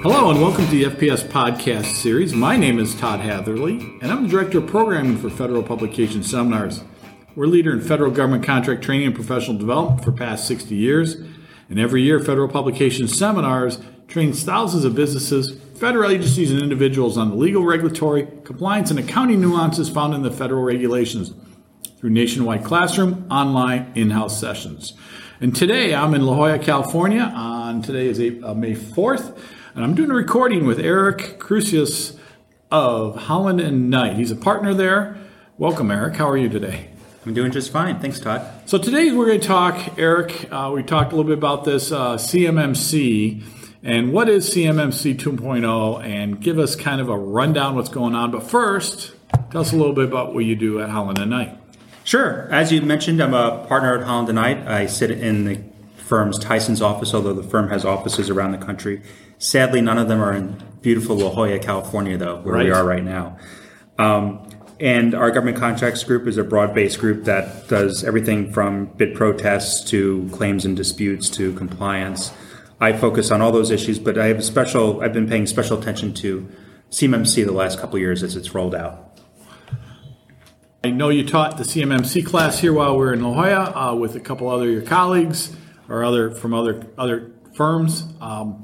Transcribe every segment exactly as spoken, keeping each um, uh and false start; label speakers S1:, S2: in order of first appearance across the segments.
S1: Hello and welcome to the F P S podcast series. My name is Todd Hatherley and I'm the Director of Programming for Federal Publication Seminars. We're a leader in federal government contract training and professional development for past sixty years. And every year, Federal Publication Seminars trains thousands of businesses, federal agencies, and individuals on the legal, regulatory, compliance, and accounting nuances found in the federal regulations through nationwide classroom, online, in-house sessions. And today, I'm in La Jolla, California. On today is April, uh, May fourth. And I'm doing a recording with Eric Crusius of Holland and Knight. He's a partner there. Welcome, Eric. How are you today?
S2: I'm doing just fine. Thanks, Todd.
S1: So today we're going to talk, Eric, uh, we talked a little bit about this uh, C M M C and what is C M M C two point oh, and give us kind of a rundown what's going on. But first, tell us a little bit about what you do at Holland and Knight.
S2: Sure. As you mentioned, I'm a partner at Holland and Knight. I sit in the firm's Tyson's office, although the firm has offices around the country. Sadly, none of them are in beautiful La Jolla, California, though, where right. we are right now. Um, and our government contracts group is a broad-based group that does everything from bid protests to claims and disputes to compliance. I focus on all those issues, but I have a special. I've been paying special attention to C M M C the last couple of years as it's rolled out.
S1: I know you taught the C M M C class here while we were in La Jolla uh, with a couple other your colleagues or other from other other firms. Um,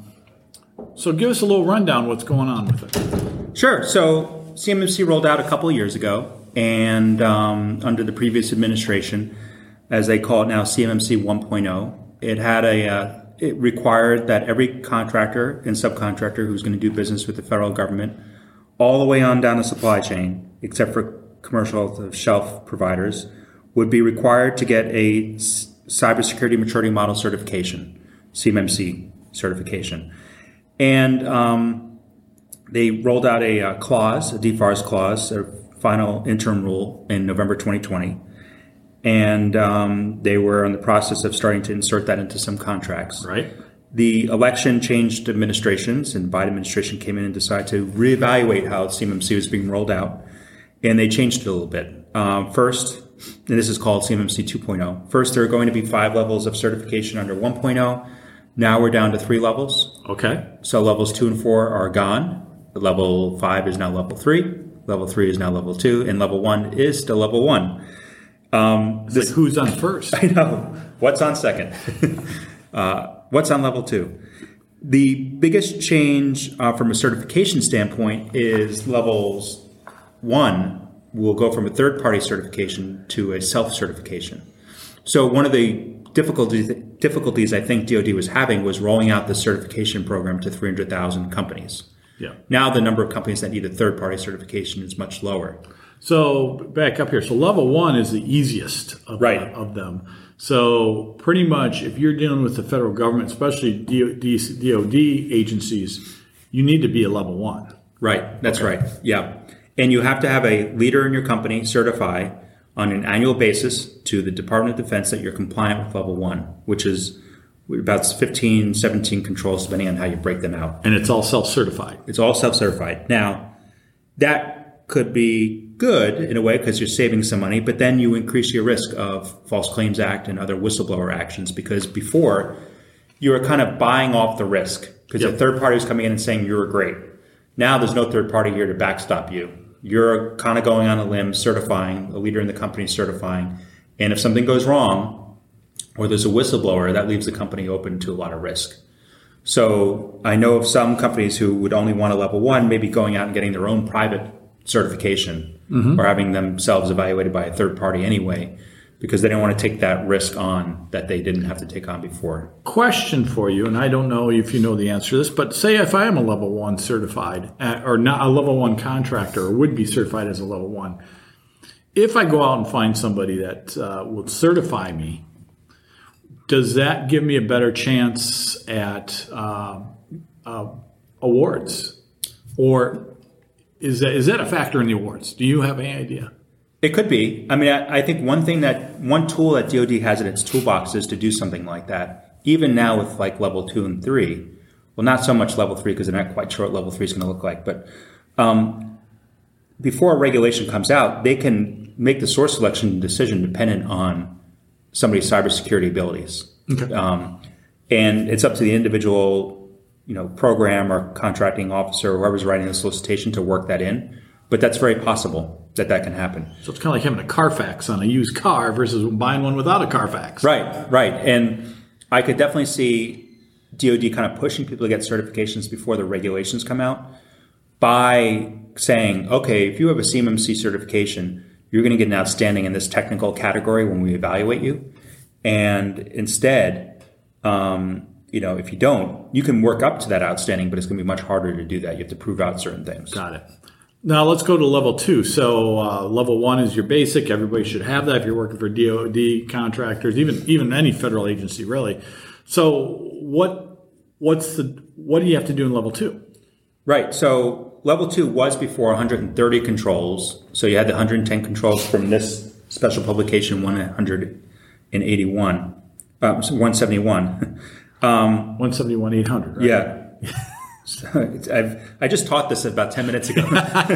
S1: so give us a little rundown what's going on with it.
S2: Sure. So C M M C rolled out a couple of years ago, and um, under the previous administration, as they call it now, C M M C one point oh, it had a uh, it required that every contractor and subcontractor who's going to do business with the federal government, all the way on down the supply chain, except for commercial shelf providers, would be required to get a cybersecurity maturity model certification, C M M C certification. And um, they rolled out a, a clause, a D FARS clause, a final interim rule in November twenty twenty. And um, they were in the process of starting to insert that into some contracts.
S1: Right.
S2: The election changed administrations, and the Biden administration came in and decided to reevaluate how C M M C was being rolled out. And they changed it a little bit. Um, first, and this is called C M M C two point oh. First, there are going to be five levels of certification under one point oh. Now we're down to three levels.
S1: Okay.
S2: So levels two and four are gone. Level five is now level three. Level three is now level two. And level one is still level one. Um,
S1: this, like who's on first?
S2: I know. What's on second? uh, what's on level two? The biggest change uh, from a certification standpoint is levels one will go from a third-party certification to a self-certification. So one of the difficulties, difficulties I think D O D was having was rolling out the certification program to three hundred thousand companies.
S1: Yeah.
S2: Now the number of companies that need a third-party certification is much lower.
S1: So back up here. So level one is the easiest of,
S2: right.
S1: uh, of them. So pretty much if you're dealing with the federal government, especially D O D agencies, you need to be a level one.
S2: Right. That's
S1: okay.
S2: right. Yeah. And you have to have a leader in your company certify on an annual basis to the Department of Defense that you're compliant with level one, which is about fifteen, seventeen controls, depending on how you break them out.
S1: And it's all self-certified.
S2: It's all self-certified. Now, that could be good in a way because you're saving some money, but then you increase your risk of False Claims Act and other whistleblower actions because before you were kind of buying off the risk because yep. a third party was coming in and saying you were great. Now there's no third party here to backstop you. You're kind of going on a limb, certifying, a leader in the company certifying. And if something goes wrong or there's a whistleblower, that leaves the company open to a lot of risk. So I know of some companies who would only want a level one, maybe going out and getting their own private certification mm-hmm. or having themselves evaluated by a third party anyway, because they don't want to take that risk on that they didn't have to take on before.
S1: Question for you, and I don't know if you know the answer to this, but say if I am a level one certified, uh, or not a level one contractor, or would be certified as a level one, if I go out and find somebody that uh, will certify me, does that give me a better chance at uh, uh, awards? Or is that is that a factor in the awards? Do you have any idea?
S2: It could be. I mean, I, I think one thing that, one tool that D O D has in its toolbox is to do something like that. Even now with like level two and three, well, not so much level three because they're not quite sure what level three is going to look like, but um, before a regulation comes out, they can make the source selection decision dependent on somebody's cybersecurity abilities.
S1: Okay.
S2: Um, and it's up to the individual you know, program or contracting officer or whoever's writing the solicitation to work that in. But that's very possible that that can happen.
S1: So it's kind of like having a Carfax on a used car versus buying one without a Carfax.
S2: Right, right. And I could definitely see D O D kind of pushing people to get certifications before the regulations come out by saying, okay, if you have a C M M C certification, you're going to get an outstanding in this technical category when we evaluate you. And instead, um, you know, if you don't, you can work up to that outstanding, but it's going to be much harder to do that. You have to prove out certain things.
S1: Got it. Now let's go to level two. So uh, level one is your basic. Everybody should have that if you're working for D O D contractors, even even any federal agency, really. So what what's the what do you have to do in level two?
S2: Right. So level two was before one hundred thirty controls. So you had the one hundred ten controls from this special publication one hundred eighty-one, uh, one seventy-one. um,
S1: one seventy-one eight hundred. Right?
S2: Yeah. So it's, I've, I just taught this about ten minutes ago.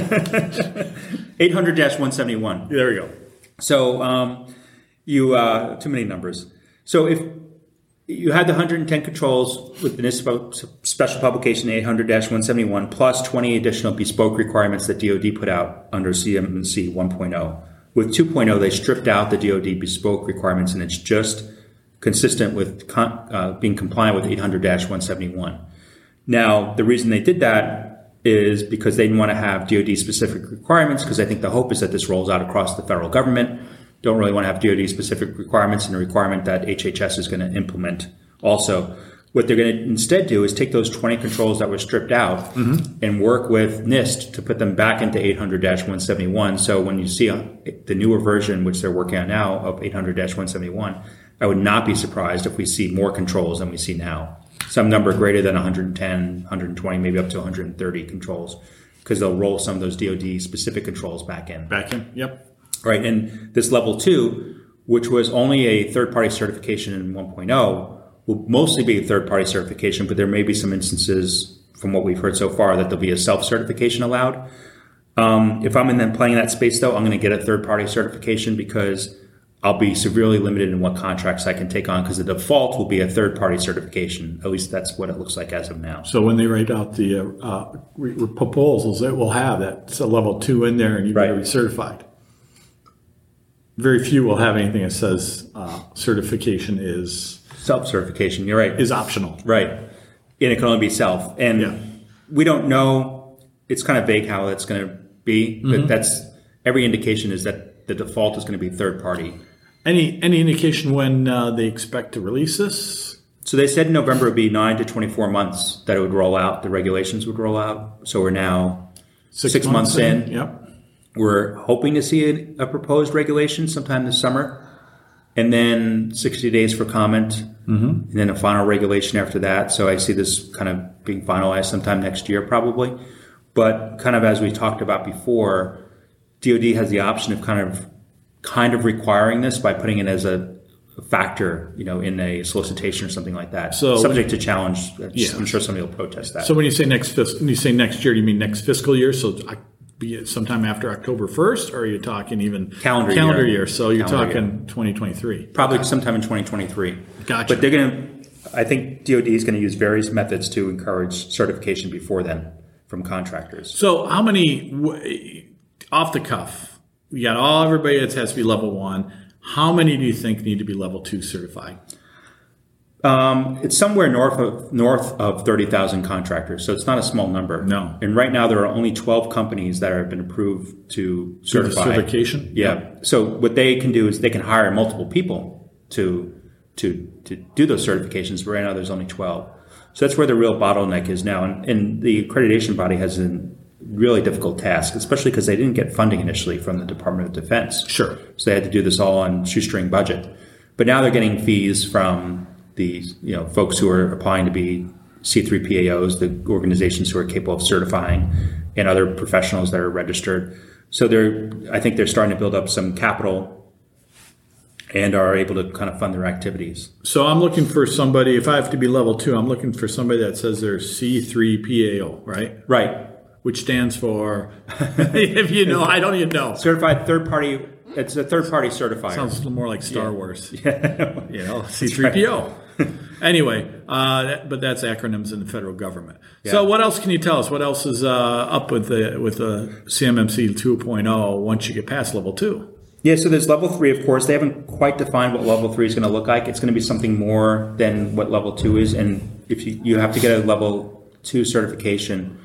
S2: eight hundred dash one seventy-one.
S1: There we go.
S2: So um, you, uh, too many numbers. So if you had the one hundred ten controls with this special publication eight hundred dash one seventy-one plus twenty additional bespoke requirements that D O D put out under C M M C one point oh. With two point oh, they stripped out the D O D bespoke requirements, and it's just consistent with con- uh, being compliant with eight hundred dash one seventy-one. Now, the reason they did that is because they didn't want to have D O D-specific requirements, because I think the hope is that this rolls out across the federal government. Don't really want to have D O D-specific requirements and a requirement that H H S is going to implement also. What they're going to instead do is take those twenty controls that were stripped out mm-hmm. and work with NIST to put them back into eight hundred dash one seventy-one. So when you see a, the newer version, which they're working on now, of eight hundred dash one seventy-one, I would not be surprised if we see more controls than we see now. Some number greater than one hundred ten, one hundred twenty, maybe up to one hundred thirty controls, because they'll roll some of those D O D-specific controls back in.
S1: Back in, yep.
S2: Right, and this level two, which was only a third-party certification in one point oh, will mostly be a third-party certification, but there may be some instances, from what we've heard so far, that there'll be a self-certification allowed. Um, if I'm in then playing that space, though, I'm going to get a third-party certification because I'll be severely limited in what contracts I can take on, because the default will be a third-party certification. At least that's what it looks like as of now.
S1: So when they write out the uh, uh, re- proposals, it will have that. It's a level two in there, and you've got to be certified. Very few will have anything that says uh, certification is
S2: self-certification. You're right.
S1: Is optional.
S2: Right, and it can only be self. And yeah. we don't know. It's kind of vague how that's going to be, but mm-hmm. that's every indication is that the default is going to be third-party.
S1: Any any indication when uh, they expect to release this?
S2: So they said in November it would be nine to twenty-four months that it would roll out. The regulations would roll out. So we're now six, six months, months in.
S1: in. Yep.
S2: We're hoping to see a, a proposed regulation sometime this summer, and then sixty days for comment, mm-hmm. and then a final regulation after that. So I see this kind of being finalized sometime next year probably. But kind of as we talked about before, D O D has the option of kind of kind of requiring this by putting it as a factor, you know, in a solicitation or something like that. So subject to challenge. Yeah. I'm sure somebody will protest that.
S1: So when you say next fiscal, when you say next year, do you mean next fiscal year? So be it sometime after October first, or are you talking even
S2: calendar
S1: calendar
S2: year?
S1: year? So you're
S2: calendar
S1: talking
S2: year.
S1: twenty twenty-three.
S2: Probably sometime in twenty twenty-three.
S1: Gotcha.
S2: But they're going to. I think D O D is going to use various methods to encourage certification before then from contractors.
S1: So how many, off the cuff, we got all everybody that has to be level one. How many do you think need to be level two certified?
S2: Um, it's somewhere north of north of thirty thousand contractors, so it's not a small number.
S1: No.
S2: And right now there are only twelve companies that have been approved to certify.
S1: Certification?
S2: Yeah. yeah. So what they can do is they can hire multiple people to to to do those certifications. But right now there's only twelve. So that's where the real bottleneck is now. And, and the accreditation body has a really difficult task, especially because they didn't get funding initially from the Department of Defense.
S1: Sure.
S2: So they had to do this all on shoestring budget. But now they're getting fees from the you know folks who are applying to be C three P A Os, the organizations who are capable of certifying, and other professionals that are registered. So they're, I think they're starting to build up some capital and are able to kind of fund their activities.
S1: So I'm looking for somebody, if I have to be level two, I'm looking for somebody that says they're C three P A O, right?
S2: Right.
S1: Which stands for, if you know, I don't even know.
S2: Certified Third Party It's a third-party certifier.
S1: Sounds a little more like Star
S2: Yeah.
S1: Wars.
S2: Yeah.
S1: You know, C three P O. Anyway, uh, but that's acronyms in the federal government.
S2: Yeah.
S1: So what else can you tell us? What else is uh, up with the with the C M M C two point oh once you get past level two?
S2: Yeah, so there's level three, of course. They haven't quite defined what level three is going to look like. It's going to be something more than what level two is. And if you, you have to get a level two certification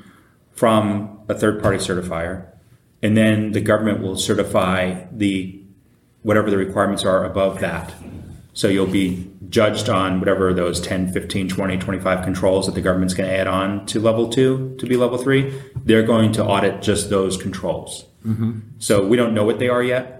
S2: from a third-party certifier, and then the government will certify the whatever the requirements are above that. So you'll be judged on whatever those ten, fifteen, twenty, twenty-five controls that the government's going to add on to level two to be level three. They're going to audit just those controls. Mm-hmm. So we don't know what they are yet.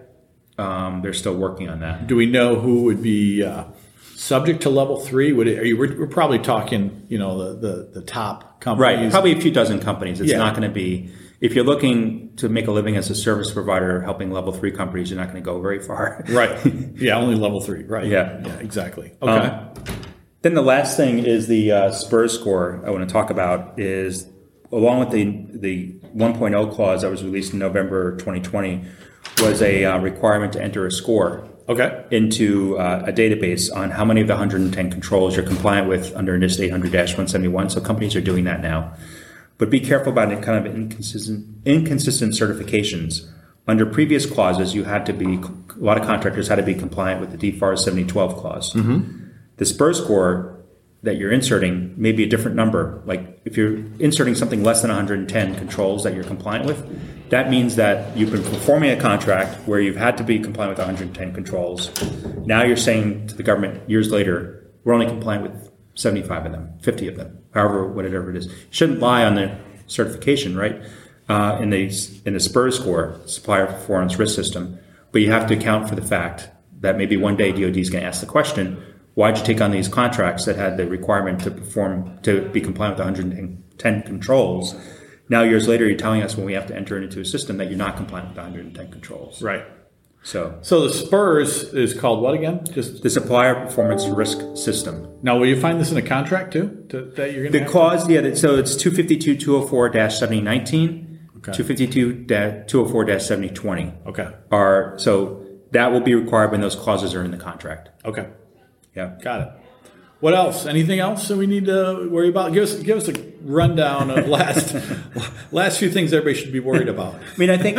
S2: Um, they're still working on that.
S1: Do we know who would be uh, subject to level three? Would it, are you, we're, we're probably talking, you know, the, the, the top companies.
S2: Right, probably a few dozen companies. It's
S1: Yeah.
S2: not going to be, if you're looking to make a living as a service provider helping level three companies, you're not going to go very far.
S1: Right. Yeah, only level three. Right.
S2: Yeah.
S1: Yeah, exactly. Okay.
S2: Um, then the last thing is the uh, SPURS score I want to talk about is, along with the, the one point oh clause that was released in November twenty twenty, was a uh, requirement to enter a score
S1: okay.
S2: into uh, a database on how many of the one hundred ten controls you're compliant with under NIST eight hundred dash one seventy-one. So companies are doing that now. But be careful about it, kind of inconsistent, inconsistent certifications. Under previous clauses, you had to be, a lot of contractors had to be compliant with the D FAR seventy twelve clause. Mm-hmm. The SPURS score that you're inserting may be a different number. Like if you're inserting something less than one hundred ten controls that you're compliant with, that means that you've been performing a contract where you've had to be compliant with one hundred ten controls. Now you're saying to the government years later, we're only compliant with seventy-five of them, fifty of them, however, whatever it is. It shouldn't lie on the certification, right? Uh, in the in the SPURS score, Supplier Performance Risk System, but you have to account for the fact that maybe one day D O D is going to ask the question, why'd you take on these contracts that had the requirement to perform, to be compliant with one hundred ten controls? Now, years later, you're telling us when we have to enter into a system that you're not compliant with one hundred ten controls.
S1: Right.
S2: So,
S1: So the SPURS is called what again? Just
S2: the Supplier Performance Risk System.
S1: now, will you find this in a contract too? To, that you're going
S2: The clause, yeah, that- so it's two fifty-two dash two oh four dash seventy nineteen,
S1: Okay.
S2: two fifty-two dash two oh four dash seventy twenty.
S1: Okay.
S2: Are, so that will be required when those clauses are in the contract.
S1: Okay.
S2: Yeah.
S1: Got it. What else? Anything else that we need to worry about? Give us give us a rundown of last last few things everybody should be worried about.
S2: I mean, I think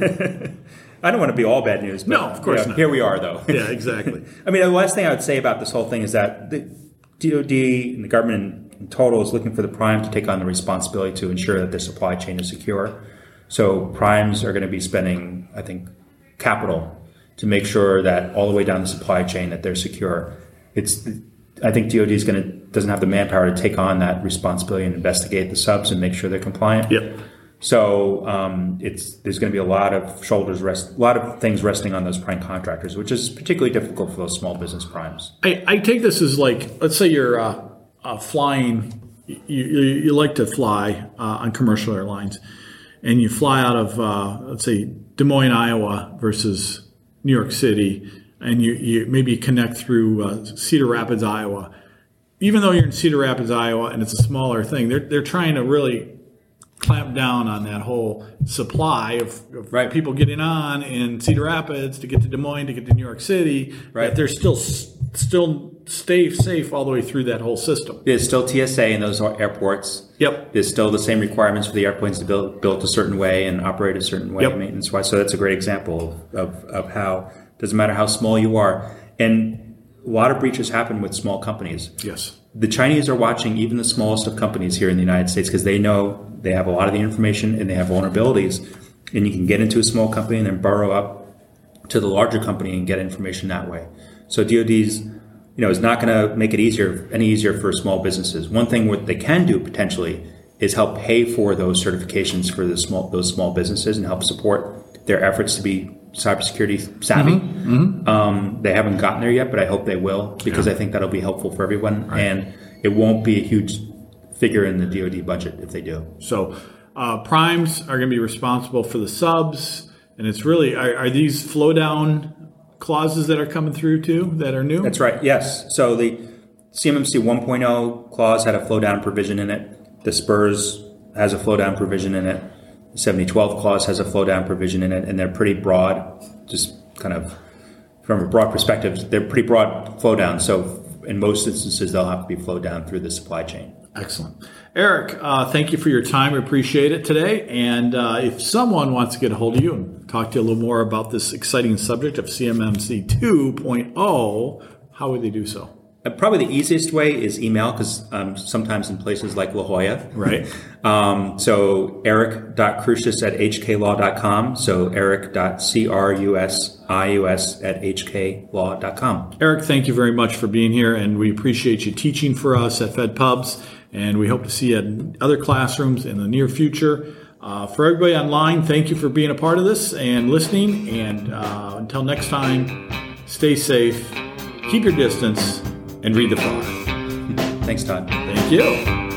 S2: I don't want to be all bad news, but
S1: No, of course
S2: yeah,
S1: not.
S2: here we are, though.
S1: Yeah, exactly.
S2: I mean, the last thing I would say about this whole thing is that the D O D and the government in total is looking for the prime to take on the responsibility to ensure that the supply chain is secure. So primes are going to be spending, I think, capital to make sure that all the way down the supply chain that they're secure. It's, I think D O D is going to doesn't have the manpower to take on that responsibility and investigate the subs and make sure they're compliant.
S1: Yep.
S2: So um, it's there's going to be a lot of shoulders rest, a lot of things resting on those prime contractors, which is particularly difficult for those small business primes.
S1: I, I take this as like, let's say you're uh, uh, flying, you, you, you like to fly uh, on commercial airlines, and you fly out of, uh, let's say, Des Moines, Iowa versus New York City, and you, you maybe connect through uh, Cedar Rapids, Iowa. Even though you're in Cedar Rapids, Iowa, and it's a smaller thing, they're they're trying to really clamp down on that whole supply of, of
S2: Right.
S1: people getting on in Cedar Rapids to get to Des Moines to get to New York City.
S2: Right.
S1: That they're still still stay safe all the way through that whole system.
S2: There's still T S A in those airports.
S1: Yep.
S2: There's still the same requirements for the airplanes to build built a certain way and operate a certain way
S1: Yep.
S2: maintenance wise. So that's a great example of, of how doesn't matter how small you are. And a lot of breaches happen with small companies.
S1: Yes.
S2: The Chinese are watching even the smallest of companies here in the United States because they know they have a lot of the information and they have vulnerabilities. And you can get into a small company and then burrow up to the larger company and get information that way. So D O D's, you know, is not going to make it easier, any easier for small businesses. One thing what they can do potentially is help pay for those certifications for the small those small businesses and help support their efforts to be cybersecurity savvy. Mm-hmm. Mm-hmm. Um, they haven't gotten there yet, but I hope they will because yeah. I think that'll be helpful for everyone. Right. And it won't be a huge figure in the D O D budget if they do.
S1: So uh, primes are going to be responsible for the subs, and it's really, are, are these flow down clauses that are coming through too that are new?
S2: That's right, yes. So the C M M C one point oh clause had a flow down provision in it. The SPURS has a flow down provision in it. The seventy twelve clause has a flow down provision in it, and they're pretty broad, just kind of, from a broad perspective, they're pretty broad flow down. So in most instances, they'll have to be flowed down through the supply chain.
S1: Excellent. Eric, uh, thank you for your time. We appreciate it today. And uh, if someone wants to get a hold of you and talk to you a little more about this exciting subject of C M M C two point oh, how would they do so?
S2: Uh, probably the easiest way is email, because um, sometimes in places like La Jolla.
S1: Right.
S2: um, so eric dot crusius at h k law dot com. So eric dot crusius at h k law dot com.
S1: Eric, thank you very much for being here, and we appreciate you teaching for us at FedPubs, and we hope to see you in other classrooms in the near future. Uh, for everybody online, thank you for being a part of this and listening, and uh, until next time, stay safe, keep your distance, and read the far.
S2: Thanks, Todd.
S1: Thank you.